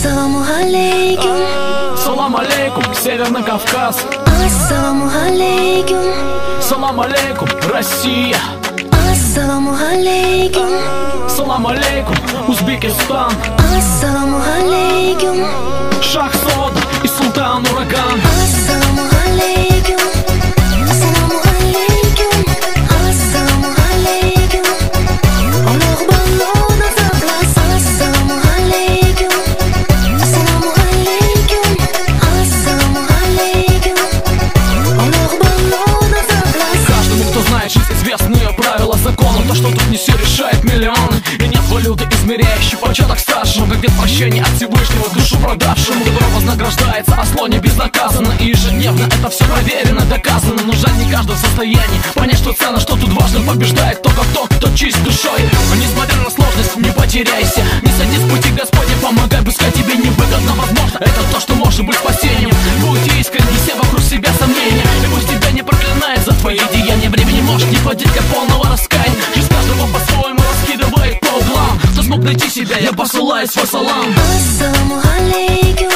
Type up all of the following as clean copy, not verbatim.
Ассаламу алейкум. Салам алейкум, Северный Кавказ. Ассаламу алейкум. Салам алейкум, Россия. Ассаламу алейкум. Салам алейкум, Узбекистан. Ассаламу алейкум. Шахзода и Султан Ураган. Ассаламу алейкум. Ассаламу алейкум. Ассаламу алейкум. Аллах баллона заглас. Ассаламу алейкум. Ассаламу алейкум. Ассаламу алейкум. Аллах баллона заглас. Каждому, кто знает жизнь, известные правила закона. То, что тут не все решает миллионы. И нет валюты, измеряющей почеток старшему. Как нет прощения от Всевышнего душу продавшему. Добро вознаграждается, а зло не безнаказанно. И ежедневно это все проверено, доказано. Но жаль, не каждый в состоянии понять, что ценно, что тут важно. Побеждает только тот, кто чист душой. Но несмотря на сложность, не потеряйся. Не сойди с пути Господня, помогай, пускай тебе невыгодно. Возможно, это то, что может быть спасением. Будь искренне, все вокруг себя сомнения. И пусть тебя не проклинает за твои деяния. Времени может не хватить для полного раскаяния. Жизнь каждого по-своему раскидывает по углам. Кто смог найти себя, я посылаю свой салам. Ассаламу алейкум.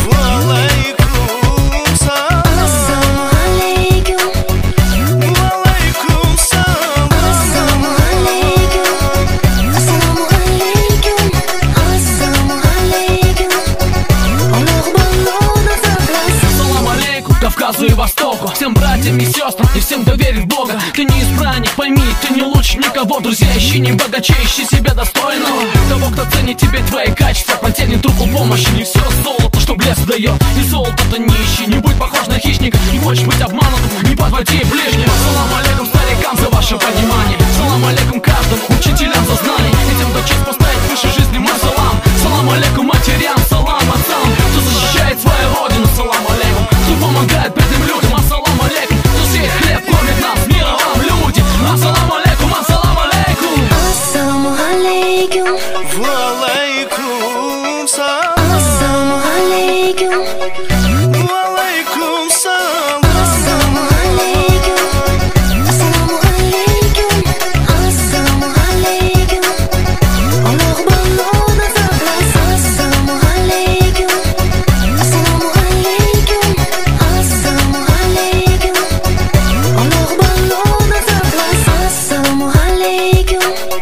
Кавказу и Востоку, всем братьям и сестрам и всем, кто верит в Бога. Ты не избранник, пойми, ты не лучше никого. Друзья, ищи не богаче, ищи себя достойного. Того, кто ценит тебе твои качества, протянет руку помощи. Не все золото, что блеск дает, и золото-то не ищи. Не будь похож на хищника, не хочешь быть обманутым, не подводи ближнего. Салам алейкум старикам за ваше понимание. Салам алейкум каждому учителям за знания. И тем, кто честь поставить выше жизни, мой салам. Салам алейкум матерям, салам отцам, кто защищает свою родину. Салам алейкум, кто помогает бедным людям. Ассалам алейкум, кто сеет хлеб, кормит нас, мира вам, люди. Ассалам алейкум, ассалам алейкум. Ассаламу алейкум. Валейкум салам. Ассаламу алейкум. Валейкум салам. Ассаламу алейкум. Ассаламу алейкум. Ассаламу алейкум. Аллах баллона заглас. Ассаламу алейкум. Ассаламу алейкум. Ассаламу алейкум. Аллах баллона заглас. Ассаламу алейкум.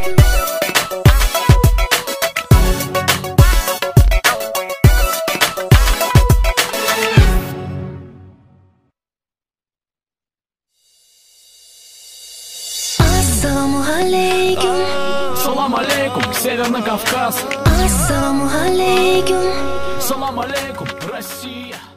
Ассаламу алейкум. Салам алейкум, Северный Кавказ. Ассаламу алейкум. Салам алейкум, Россия.